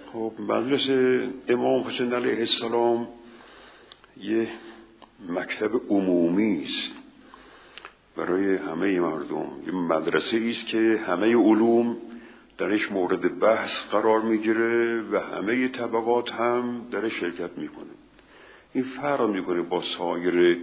خب مدرسه امام حسین علیه السلام یه مکتب عمومی است برای همه مردم. یه مدرسه است که همه علوم درش مورد بحث قرار میگیره و همه طبقات هم درش شرکت میکنه. این فرق میکنه با سایر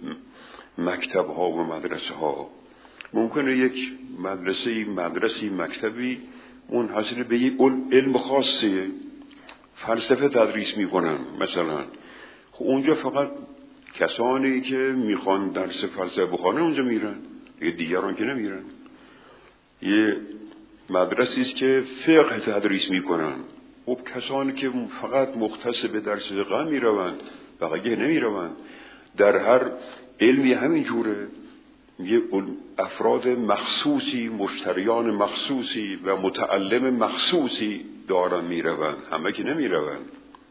مکتب ها و مدرسه ها. ممکنه یک مدرسه مکتبی منحصر به یک علم خاصه، فلسفه تدریس میکنن مثلا. خب اونجا فقط کسانی که میخوان درس فلسفه بخونن اونجا میرن، یه دیگران که نمیرن. یه مدرسه است که فقه تدریس میکنن، خب کسانی که فقط مختص به درس فقه میروند بقیه نمیروند. در هر علمی همین جوره، یه افراد مخصوصی، مشتریان مخصوصی و متعلم مخصوصی دارن میروند، همه که نمیروند.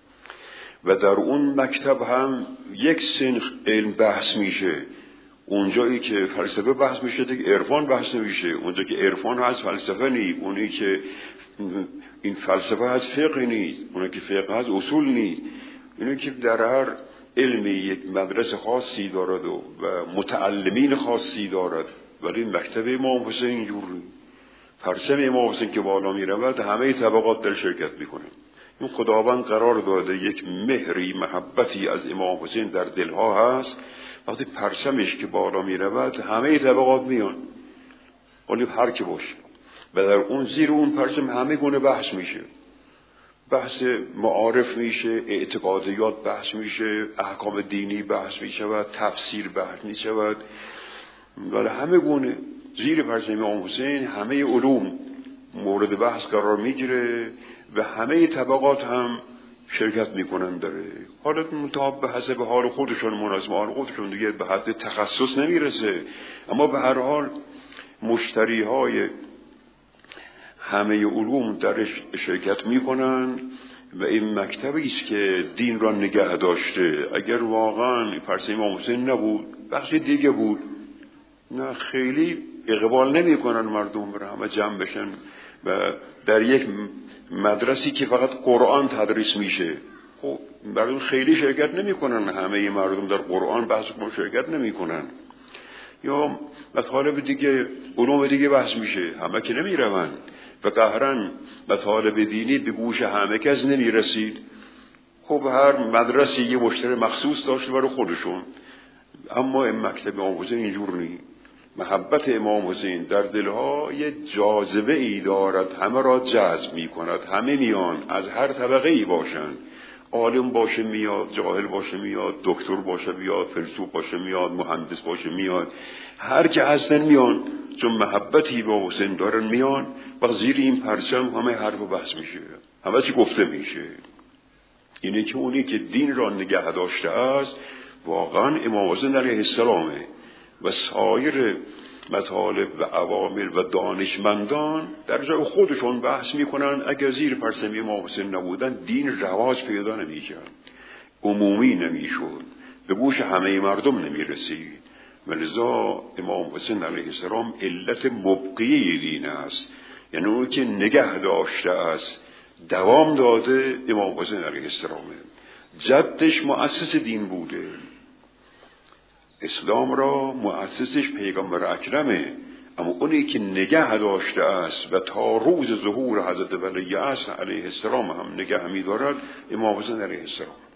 و در اون مکتب هم یک سنخ علم بحث میشه. اونجایی که فلسفه بحث میشه دیگه عرفان بحث نمیشه. اونجا که عرفان هست فلسفه نیست. اونی که این فلسفه هست فقه نیست. اونی که فقه هست اصول نیست. اینو که در هر علمی یک مدرسه خاصی دارد و متعلمین خاصی دارد. ولی مکتب امام حسین اینجور پرچم امام حسین که بالا میرود همه طبقات در شرکت میکنه. این خداوند قرار داده یک مهری، محبتی از امام حسین در دلها هست. وقتی پرچمش که بالا میرود همه طبقات میان، ولی هر که باشه. و در اون زیر اون پرچم همه گونه بحث میشه. بحث معارف میشه، اعتقادیات بحث میشه، احکام دینی بحث میشود، تفسیر بحث میشود. ولی همه گونه زیر پرچم امام حسین همه علوم مورد بحث قرار میگیره و همه طبقات هم شرکت میکنن داره. حالا مطابق به حسب حال خودشون، مناسب حال خودشون، دیگه به حد تخصص نمیرسه. اما به هر حال مشتری های همه علوم درش شرکت میکنن و این مکتبی است که دین را نگه داشته. اگر واقعا پرچم امام حسین نبود بخش دیگه بود، نه خیلی اقبال نمیکنن مردم بر همه جمع بشن و در یک مدرسی که فقط قرآن تدریس میشه. خب مردم خیلی شرکت نمیکنن، همه مردم در قرآن بحث شرکت نمیکنن. یا مطالب دیگه، علوم دیگه بحث میشه، همه که نمیروند و قهرن مطالب دینی به گوش همه کس نمیرسید. خب هر مدرسه یه مشتری مخصوص داشت برای خودشون. اما این مکتب امام حسین اینجور نیست. محبت امام حسین در دلها یه جاذبه ای دارد، همه را جذب می کند. همه میان، از هر طبقه ای باشن، عالم باشه میاد، جاهل باشه میاد، دکتر باشه میاد، فیلسوف باشه میاد، مهندس باشه میاد، هر که هستن میان، چون محبتی با حسین دارن میان. و زیر این پرچم همه حرف و بحث میشه، همه چی گفته میشه. اینه که اونی که دین را نگه داشته است واقعا امام حسین علیه السلامه و سایر مطالب و عوامل و دانشمندان در جای خودشون بحث میکنن. اگر زیر پرچم امام حسین نبودن دین رواج پیدا نمیکرد، عمومی نمیشد، به گوش همه مردم نمیرسید. ولذا امام حسین علیه السلام علت مبقی دین است، یعنی اون که نگه داشته است، دوام داده امام حسین علیه السلامه. جدش مؤسس دین بوده، اسلام را مؤسسش پیغمبر اکرمه، اما اونی که نگه داشته است و تا روز ظهور حضرت ولی عصر علیه السلام هم نگه می دارد امام حسین علیه السلام.